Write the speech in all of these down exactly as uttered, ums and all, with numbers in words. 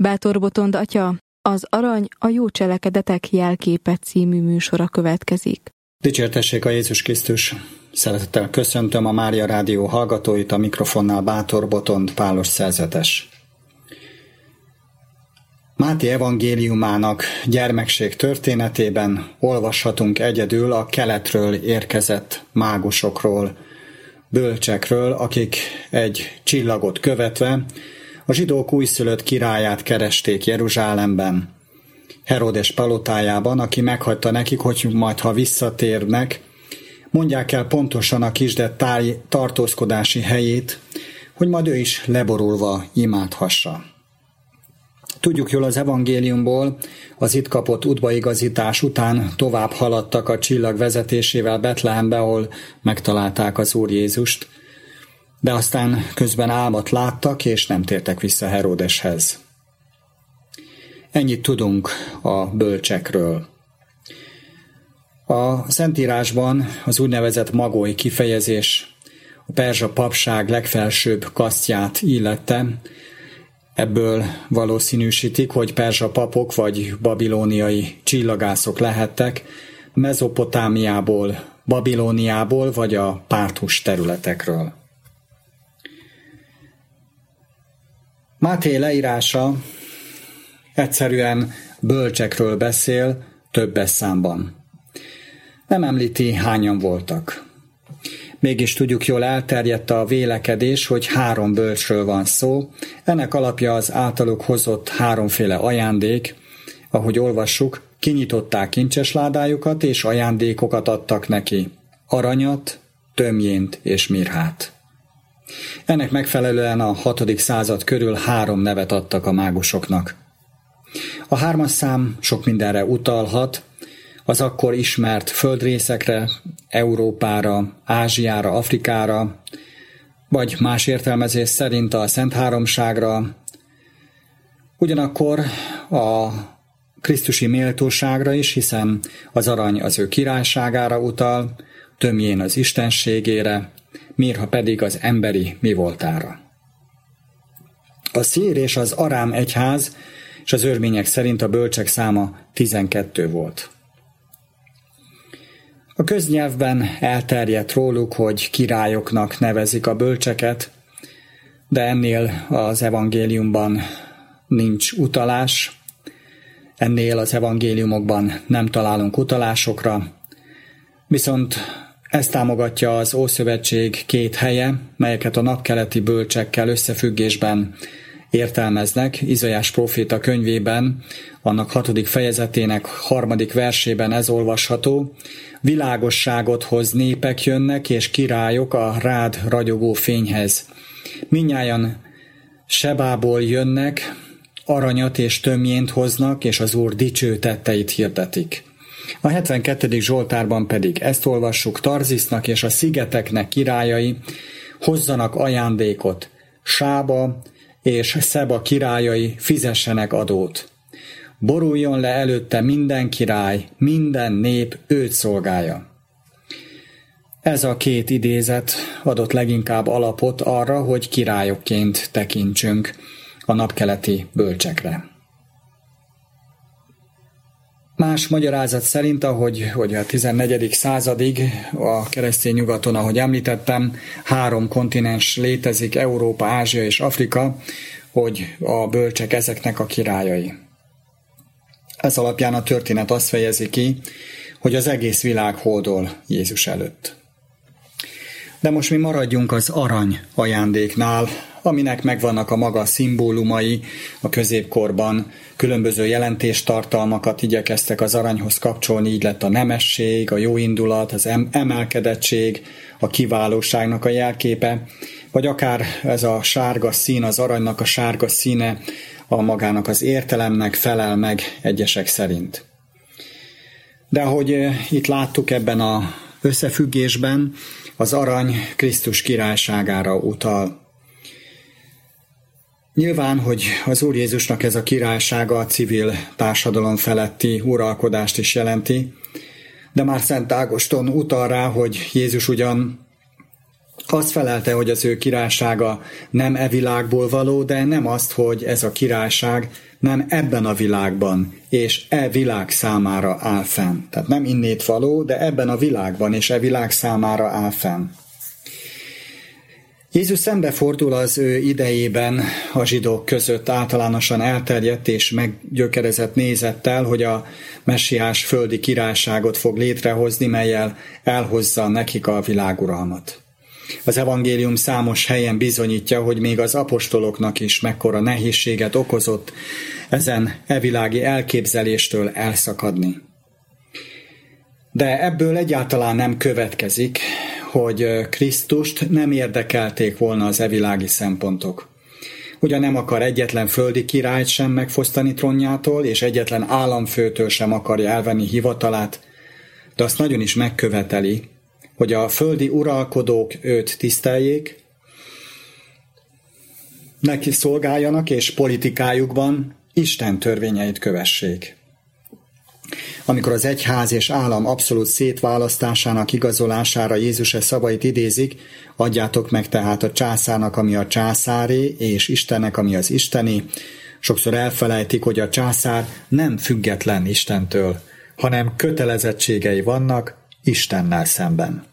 Bátor Botond atya, az Arany a jó cselekedetek jelképe című műsora következik. Dicsértessék a Jézus Krisztus! Szeretettel köszöntöm a Mária Rádió hallgatóit, a mikrofonnál Bátor Botond Pálos szerzetes. Máté evangéliumának gyermekség történetében olvashatunk egyedül a keletről érkezett mágusokról, bölcsekről, akik egy csillagot követve a zsidók újszülött királyát keresték Jeruzsálemben, Heródes palotájában, aki meghagyta nekik, hogy majd ha visszatérnek, mondják el pontosan a kisdett táj tartózkodási helyét, hogy majd ő is leborulva imádhassa. Tudjuk jól az evangéliumból, az itt kapott útbaigazítás után tovább haladtak a csillag vezetésével Betlehembe, ahol megtalálták az Úr Jézust, de aztán közben álmat láttak, és nem tértek vissza Heródeshez. Ennyit tudunk a bölcsekről. A Szentírásban az úgynevezett magoly kifejezés a perzsa papság legfelsőbb kasztját illette. Ebből valószínűsítik, hogy perzsa papok vagy babilóniai csillagászok lehettek, Mezopotámiából, Babilóniából vagy a Párthus területekről. Máté leírása egyszerűen bölcsekről beszél többes számban. Nem említi, hányan voltak. Mégis tudjuk, jól elterjedt a vélekedés, hogy három bölcsről van szó. Ennek alapja az általuk hozott háromféle ajándék. Ahogy olvassuk, kinyitották kincsesládájukat, és ajándékokat adtak neki. Aranyat, tömjént és mirhát. Ennek megfelelően a hatodik század körül három nevet adtak a mágusoknak. A hármas szám sok mindenre utalhat, az akkor ismert földrészekre, Európára, Ázsiára, Afrikára, vagy más értelmezés szerint a Szent Háromságra, ugyanakkor a krisztusi méltóságra is, hiszen az arany az ő királyságára utal, tömjén az istenségére, mirha pedig az emberi mi voltára. A szír és az arám egyház és az örmények szerint a bölcsek száma tizenkettő volt. A köznyelvben elterjedt róluk, hogy királyoknak nevezik a bölcseket, de ennél az evangéliumban nincs utalás, ennél az evangéliumokban nem találunk utalásokra, viszont ezt támogatja az Ószövetség két helye, melyeket a napkeleti bölcsekkel összefüggésben értelmeznek. Izaiás próféta könyvében, annak hatodik fejezetének harmadik versében ez olvasható: világosságot hoz, népek jönnek, és királyok a rád ragyogó fényhez. Mindnyájan Sebából jönnek, aranyat és tömjént hoznak, és az Úr dicső tetteit hirdetik. A hetvenkettedik Zsoltárban pedig ezt olvassuk: Tarzisznak és a szigeteknek királyai hozzanak ajándékot, Sába és Szeba királyai fizessenek adót. Boruljon le előtte minden király, minden nép őt szolgálja. Ez a két idézet adott leginkább alapot arra, hogy királyokként tekintsünk a napkeleti bölcsekre. Más magyarázat szerint, ahogy hogy a tizennegyedik századig a keresztény nyugaton, ahogy említettem, három kontinens létezik, Európa, Ázsia és Afrika, hogy a bölcsek ezeknek a királyai. Ez alapján a történet azt fejezi ki, hogy az egész világ hódol Jézus előtt. De most mi maradjunk az arany ajándéknál, aminek megvannak a maga szimbólumai. A középkorban különböző jelentéstartalmakat igyekeztek az aranyhoz kapcsolni, így lett a nemesség, a jóindulat, az emelkedettség, a kiválóságnak a jelképe, vagy akár ez a sárga szín, az aranynak a sárga színe a magának az értelemnek felel meg egyesek szerint. De ahogy itt láttuk ebben az összefüggésben, az arany Krisztus királyságára utal. Nyilván, hogy az Úr Jézusnak ez a királysága a civil társadalom feletti uralkodást is jelenti, de már Szent Ágoston utal rá, hogy Jézus ugyan azt felelte, hogy az ő királysága nem e világból való, de nem azt, hogy ez a királyság nem ebben a világban, és e világ számára áll fenn. Tehát nem innét való, de ebben a világban, és e világ számára áll fenn. Jézus szembefordul az ő idejében a zsidók között általánosan elterjedt és meggyökerezett nézettel, hogy a messiás földi királyságot fog létrehozni, mellyel elhozza nekik a világuralmat. Az evangélium számos helyen bizonyítja, hogy még az apostoloknak is mekkora nehézséget okozott ezen evilági elképzeléstől elszakadni. De ebből egyáltalán nem következik, hogy Krisztust nem érdekelték volna az evilági szempontok. Ugyan nem akar egyetlen földi királyt sem megfosztani trónjától, és egyetlen államfőtől sem akarja elvenni hivatalát, de azt nagyon is megköveteli, hogy a földi uralkodók őt tiszteljék, neki szolgáljanak, és politikájukban Isten törvényeit kövessék. Amikor az egyház és állam abszolút szétválasztásának igazolására Jézus e szavait idézik, adjátok meg tehát a császárnak, ami a császáré, és Istennek, ami az isteni, sokszor elfelejtik, hogy a császár nem független Istentől, hanem kötelezettségei vannak Istennel szemben.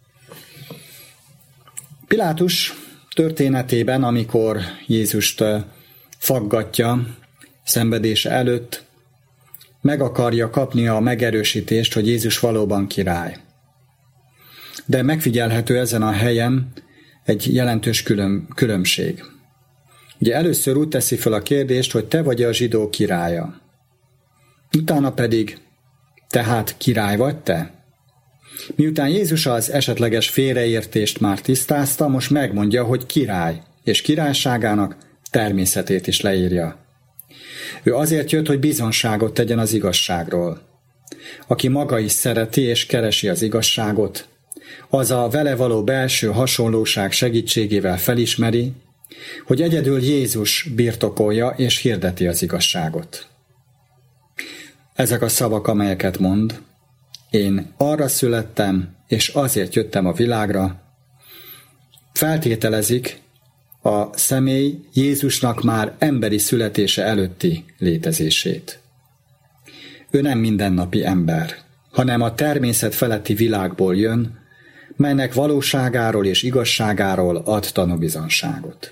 Pilátus történetében, amikor Jézust faggatja szenvedése előtt, meg akarja kapni a megerősítést, hogy Jézus valóban király. De megfigyelhető ezen a helyen egy jelentős külön, különbség. Ugye először úgy teszi fel a kérdést, hogy te vagy a zsidó királya. Utána pedig, tehát király vagy te? Miután Jézus az esetleges félreértést már tisztázta, most megmondja, hogy király, és királyságának természetét is leírja. Ő azért jött, hogy bizonságot tegyen az igazságról. Aki maga is szereti és keresi az igazságot, az a vele való belső hasonlóság segítségével felismeri, hogy egyedül Jézus birtokolja és hirdeti az igazságot. Ezek a szavak, amelyeket mond, én arra születtem, és azért jöttem a világra, feltételezik a személy Jézusnak már emberi születése előtti létezését. Ő nem mindennapi ember, hanem a természet feletti világból jön, melynek valóságáról és igazságáról ad tanúbizonságot.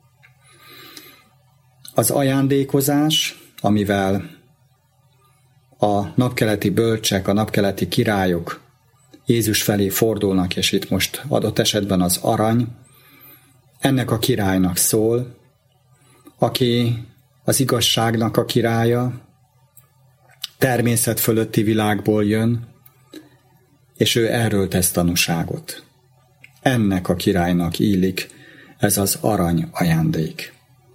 Az ajándékozás, amivel a napkeleti bölcsek, a napkeleti királyok Jézus felé fordulnak, és itt most adott esetben az arany, ennek a királynak szól, aki az igazságnak a királya, természet fölötti világból jön, és ő erről tesz tanúságot. Ennek a királynak illik ez az arany ajándék.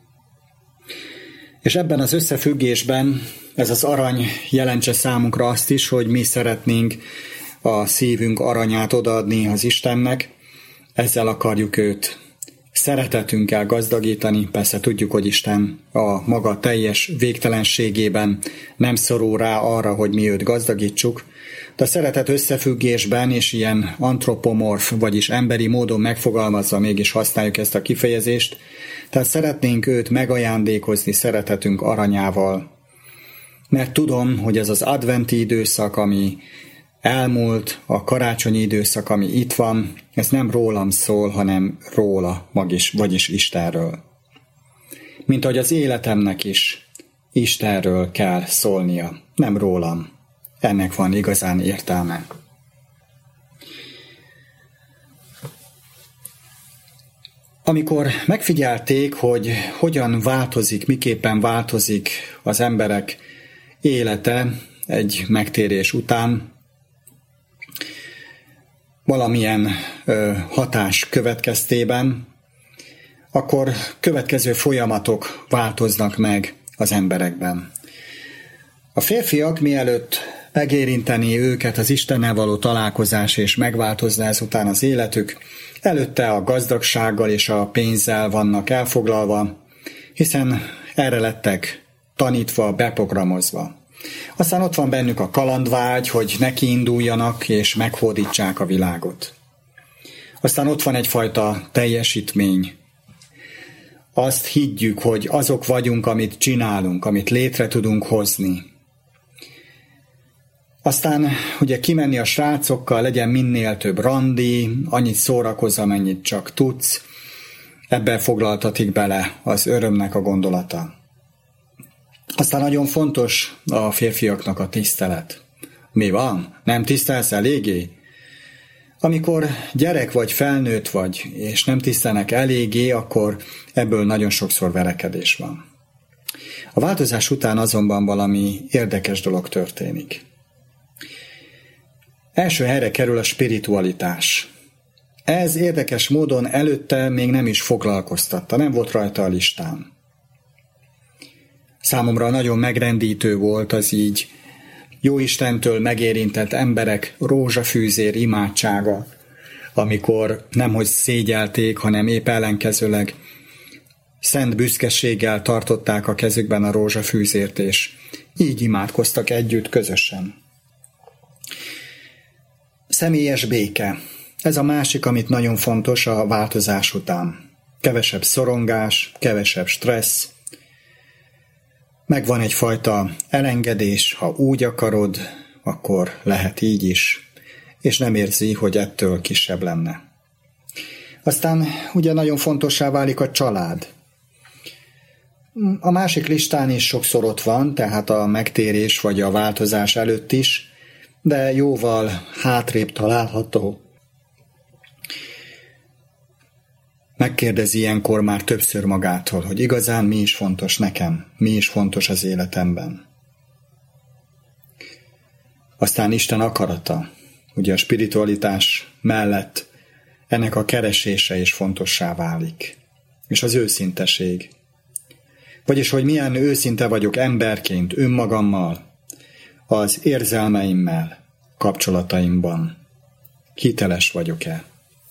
És ebben az összefüggésben ez az arany jelentse számunkra azt is, hogy mi szeretnénk a szívünk aranyát odaadni az Istennek, ezzel akarjuk őt szeretetünkkel gazdagítani. Persze tudjuk, hogy Isten a maga teljes végtelenségében nem szorul rá arra, hogy mi őt gazdagítsuk, de a szeretet összefüggésben és ilyen antropomorf, vagyis emberi módon megfogalmazva mégis használjuk ezt a kifejezést, tehát szeretnénk őt megajándékozni szeretetünk aranyával, mert tudom, hogy ez az adventi időszak, ami elmúlt, a karácsonyi időszak, ami itt van, ez nem rólam szól, hanem róla magis, vagyis Istenről. Mint ahogy az életemnek is Istenről kell szólnia, nem rólam. Ennek van igazán értelme. Amikor megfigyelték, hogy hogyan változik, miképpen változik az emberek élete egy megtérés után, valamilyen ö, hatás következtében, akkor következő folyamatok változnak meg az emberekben. A férfiak mielőtt megérinteni őket az Istennel való találkozás és megváltozna ezután az életük, előtte a gazdagsággal és a pénzzel vannak elfoglalva, hiszen erre lettek tanítva, beprogramozva. Aztán ott van bennük a kalandvágy, hogy nekiinduljanak és meghódítsák a világot. Aztán ott van egyfajta teljesítmény. azt higgyük, hogy azok vagyunk, amit csinálunk, amit létre tudunk hozni. Aztán ugye kimenni a srácokkal, legyen minél több randi, annyit szórakozz, amennyit csak tudsz, ebben foglaltatik bele az örömnek a gondolata. Aztán nagyon fontos a férfiaknak a tisztelet. Mi van? Nem tisztelsz eléggé? Amikor gyerek vagy, felnőtt vagy, és nem tisztelnek eléggé, akkor ebből nagyon sokszor verekedés van. A változás után azonban valami érdekes dolog történik. Első helyre kerül a spiritualitás. Ez érdekes módon előtte még nem is foglalkoztatta, nem volt rajta a listán. Számomra nagyon megrendítő volt az így Jóistentől megérintett emberek rózsafűzér imádsága, amikor nemhogy szégyelték, hanem épp ellenkezőleg szent büszkeséggel tartották a kezükben a rózsafűzért, és így imádkoztak együtt közösen. Személyes béke. Ez a másik, amit nagyon fontos a változás után. Kevesebb szorongás, kevesebb stressz. Megvan egyfajta elengedés, ha úgy akarod, akkor lehet így is, és nem érzi, hogy ettől kisebb lenne. Aztán ugye nagyon fontossá válik a család. A másik listán is sokszor ott van, tehát a megtérés vagy a változás előtt is, de jóval hátrébb található. Megkérdezi ilyenkor már többször magától, hogy igazán mi is fontos nekem, mi is fontos az életemben. Aztán Isten akarata, ugye a spiritualitás mellett ennek a keresése is fontossá válik. És az őszinteség. Vagyis, hogy milyen őszinte vagyok emberként, önmagammal, az érzelmeimmel, kapcsolataimban. Hiteles vagyok-e?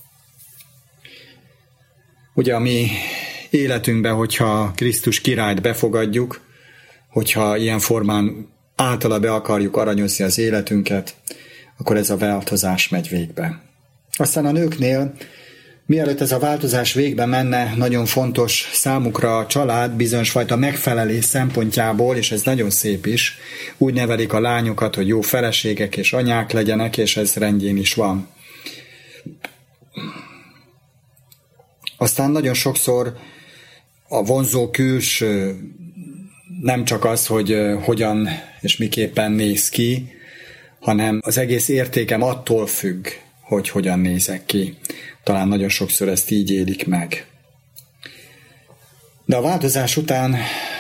Ugye a mi életünkben, hogyha Krisztus királyt befogadjuk, hogyha ilyen formán általa be akarjuk aranyozni az életünket, akkor ez a változás megy végbe. Aztán a nőknél, mielőtt ez a változás végbe menne, nagyon fontos számukra a család bizonyos fajta megfelelés szempontjából, és ez nagyon szép is, úgy nevelik a lányokat, hogy jó feleségek és anyák legyenek, és ez rendjén is van. Aztán nagyon sokszor a vonzó külső nem csak az, hogy hogyan és miképpen néz ki, hanem az egész értékem attól függ, hogy hogyan nézek ki. Talán nagyon sokszor ezt így élik meg. De a változás után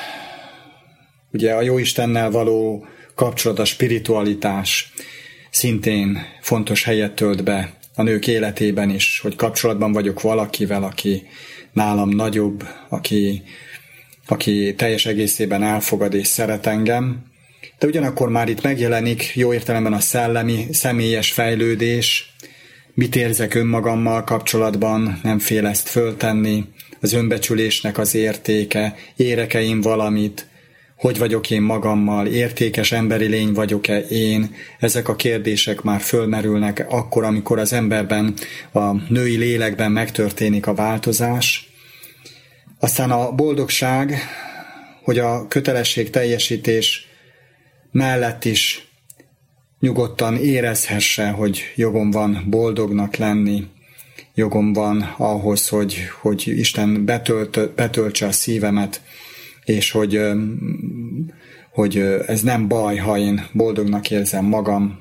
ugye a Jóistennel való kapcsolat, a spiritualitás szintén fontos helyet tölt be a nők életében is, hogy kapcsolatban vagyok valakivel, aki nálam nagyobb, aki, aki teljes egészében elfogad és szeret engem. De ugyanakkor már itt megjelenik jó értelemben a szellemi, személyes fejlődés, mit érzek önmagammal kapcsolatban, nem fél ezt föltenni, az önbecsülésnek az értéke, érek-e én valamit, hogy vagyok én magammal, értékes emberi lény vagyok-e én, ezek a kérdések már fölmerülnek akkor, amikor az emberben, a női lélekben megtörténik a változás. Aztán a boldogság, hogy a kötelesség teljesítés mellett is nyugodtan érezhesse, hogy jogom van boldognak lenni, jogom van ahhoz, hogy, hogy Isten betölt, betöltse a szívemet, és hogy, hogy ez nem baj, ha én boldognak érzem magam,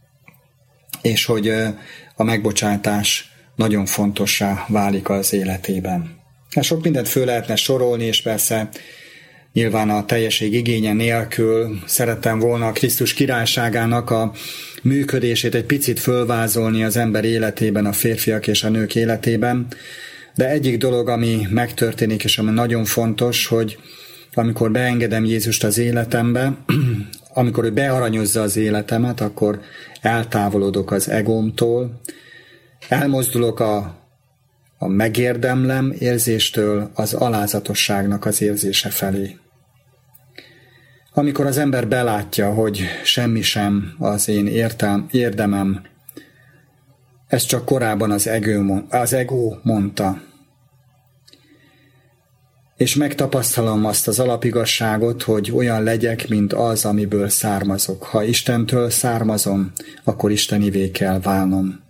és hogy a megbocsátás nagyon fontossá válik az életében. Sok mindent föl lehetne sorolni, és persze nyilván a teljesség igénye nélkül szerettem volna a Krisztus királyságának a működését egy picit fölvázolni az ember életében, a férfiak és a nők életében, de egyik dolog, ami megtörténik, és ami nagyon fontos, hogy amikor beengedem Jézust az életembe, amikor ő bearanyozza az életemet, akkor eltávolodok az egómtól, elmozdulok a, a megérdemlem érzéstől az alázatosságnak az érzése felé. Amikor az ember belátja, hogy semmi sem az én értem, érdemem, ezt csak korábban az ego, az ego mondta. és megtapasztalom azt az alapigazságot, hogy olyan legyek, mint az, amiből származok. Ha Istentől származom, akkor istenivé kell válnom.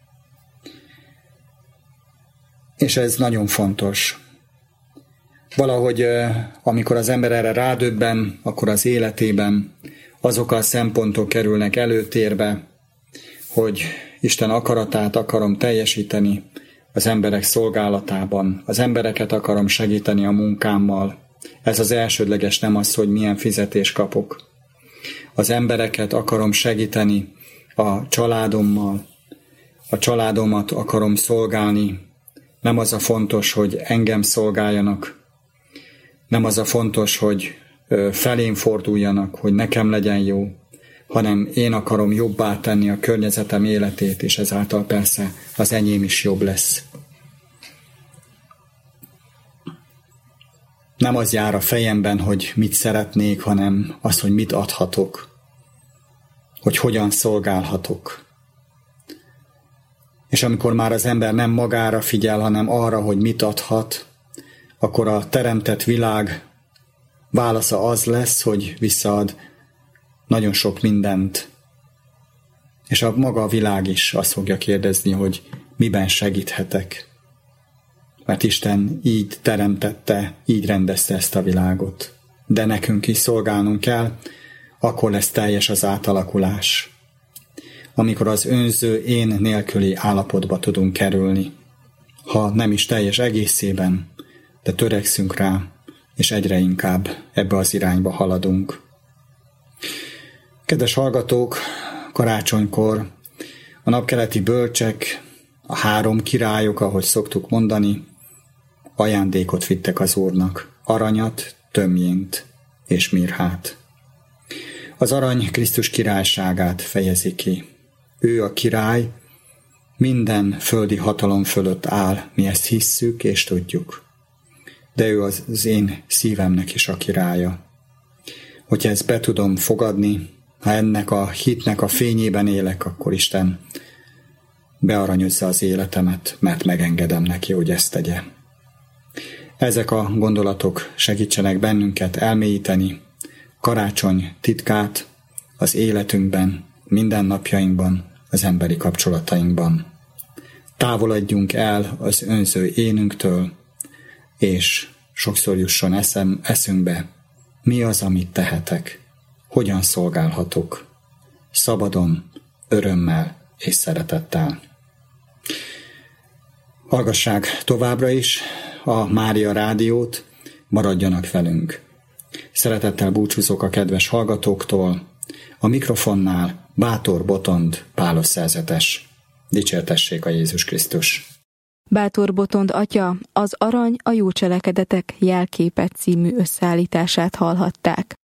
És ez nagyon fontos. Valahogy, amikor az ember erre rádöbben, akkor az életében azok a szempontok kerülnek előtérbe, hogy Isten akaratát akarom teljesíteni az emberek szolgálatában, az embereket akarom segíteni a munkámmal. Ez az elsődleges, nem az, hogy milyen fizetést kapok. Az embereket akarom segíteni a családommal, a családomat akarom szolgálni. Nem az a fontos, hogy engem szolgáljanak, nem az a fontos, hogy felém forduljanak, hogy nekem legyen jó, hanem én akarom jobbá tenni a környezetem életét, és ezáltal persze az enyém is jobb lesz. Nem az jár a fejemben, hogy mit szeretnék, hanem az, hogy mit adhatok, hogy hogyan szolgálhatok. És amikor már az ember nem magára figyel, hanem arra, hogy mit adhat, akkor a teremtett világ válasza az lesz, hogy visszaad nagyon sok mindent. És a maga a világ is azt fogja kérdezni, hogy miben segíthetek. Mert Isten így teremtette, így rendezte ezt a világot. De nekünk is szolgálnunk kell, akkor lesz teljes az átalakulás. Amikor az önző én nélküli állapotba tudunk kerülni. Ha nem is teljes egészében, de törekszünk rá, és egyre inkább ebbe az irányba haladunk. Kedves hallgatók, karácsonykor a napkeleti bölcsek, a három királyok, ahogy szoktuk mondani, ajándékot vittek az Úrnak, aranyat, tömjént és mirhát. Az arany Krisztus királyságát fejezi ki. Ő a király, minden földi hatalom fölött áll, mi ezt hisszük és tudjuk. De ő az, az én szívemnek is a királya. Hogyha ezt be tudom fogadni, ha ennek a hitnek a fényében élek, akkor Isten bearanyozza az életemet, mert megengedem neki, hogy ezt tegye. Ezek a gondolatok segítsenek bennünket elmélyíteni karácsony titkát az életünkben, mindennapjainkban, az emberi kapcsolatainkban. Távolodjunk el az önző énünktől, és sokszor jusson eszem, eszünkbe, mi az, amit tehetek, hogyan szolgálhatok, szabadon, örömmel és szeretettel. Hallgassák továbbra is a Mária Rádiót, maradjanak velünk. Szeretettel búcsúzok a kedves hallgatóktól, a mikrofonnál Bátor Botond Pálos szerzetes. Dicsértessék a Jézus Krisztus! Bátor Botond atya az Arany a jó cselekedetek jelképe című összeállítását hallhatták.